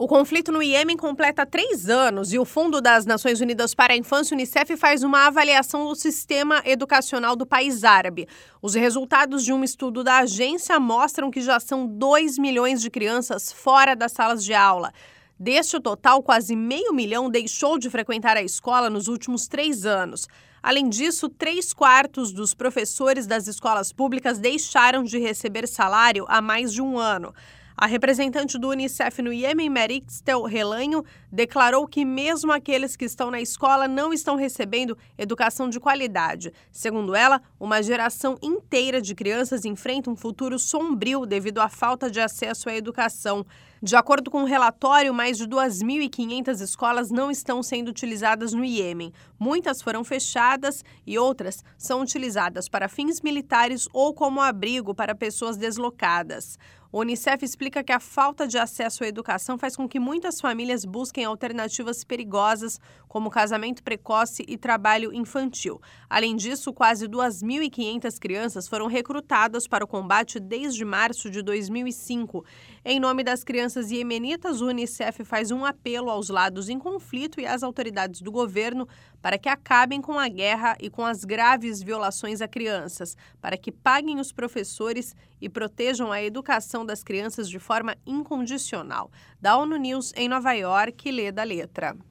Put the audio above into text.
O conflito no Iêmen completa 3 anos e o Fundo das Nações Unidas para a Infância, Unicef, faz uma avaliação do sistema educacional do país árabe. Os resultados de um estudo da agência mostram que já são 2 milhões de crianças fora das salas de aula. Deste total, quase 500.000 deixou de frequentar a escola nos últimos 3 anos. Além disso, 3/4 dos professores das escolas públicas deixaram de receber salário há mais de um ano. A representante do Unicef no Iêmen, Mary Xtel Relanho, declarou que mesmo aqueles que estão na escola não estão recebendo educação de qualidade. Segundo ela, uma geração inteira de crianças enfrenta um futuro sombrio devido à falta de acesso à educação. De acordo com o relatório, mais de 2.500 escolas não estão sendo utilizadas no Iêmen. Muitas foram fechadas e outras são utilizadas para fins militares ou como abrigo para pessoas deslocadas. O Unicef explica que a falta de acesso à educação faz com que muitas famílias busquem alternativas perigosas, como casamento precoce e trabalho infantil. Além disso, quase 2.500 crianças foram recrutadas para o combate desde março de 2005. Em nome das crianças iemenitas, o Unicef faz um apelo aos lados em conflito e às autoridades do governo para que acabem com a guerra e com as graves violações a crianças, para que paguem os professores e protejam a educação das crianças de forma incondicional. Da ONU News em Nova York, Leda Letra.